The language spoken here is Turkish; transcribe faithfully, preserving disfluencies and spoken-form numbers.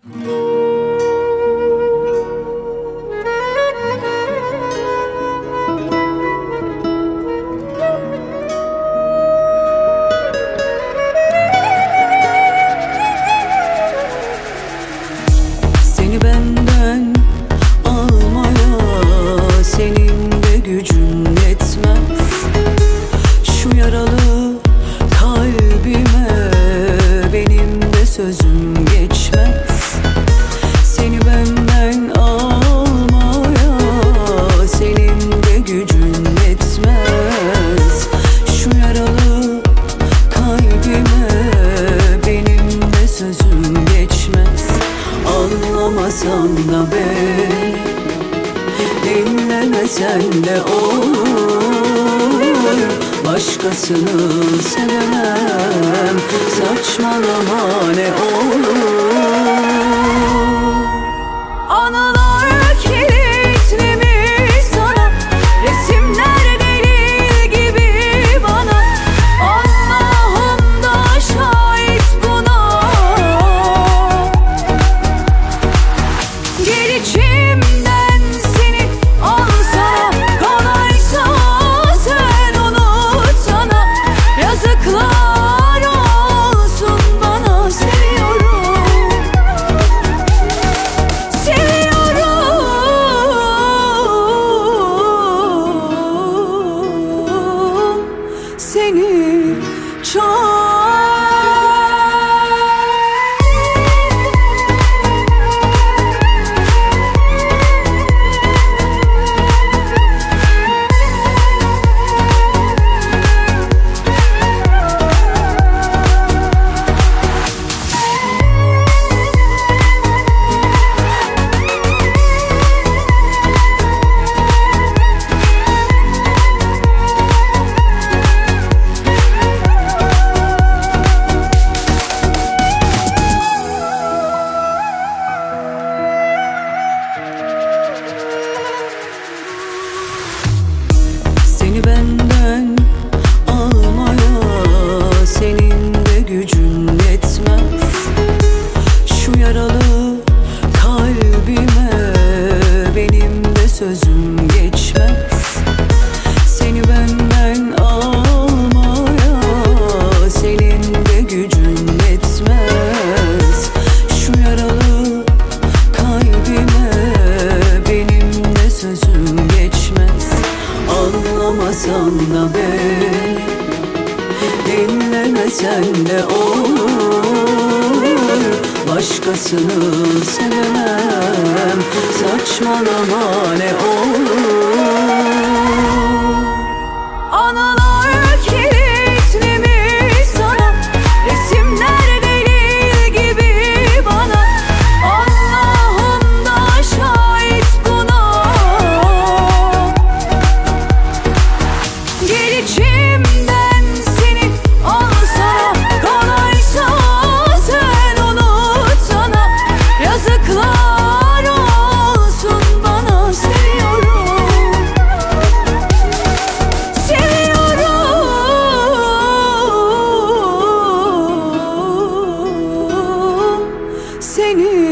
Seni benden almaya senin de gücün yetmez. Şu yaralı kalbime benim de sözüm geçmez. Seni benden almaya senin de gücün yetmez. Şu yaralı kalbime benim de sözüm geçmez. Anlamasan da beni, dinlemesen de olur. Başkasını sevemem, saçmalama ne olur. Anılar kilitlemiş sana, resimler delil gibi bana. Allah'ım da şahit buna. Gel içimden seni alsana, kolaysa sen unutsana. Yazıklar olsun bana, seviyorum, seviyorum seni çok. Seni benden almaya senin de gücün yetmez. Şu yaralı kalbime benim de sözüm geçmez. Seni benden almaya senin de gücün yetmez. Şu yaralı kalbime benim de sözüm geçmez. Anlamasan da beni, dinlemesen de olur. Başkasını sevemem, saçmalama ne olur. Anılar kilitlemiş sana, resimler delil gibi bana. Allah'ım da şahit buna. Gel içimden seni alsana, kolaysa sen unutsana. Yazıklar olsun bana, seviyorum, seviyorum seni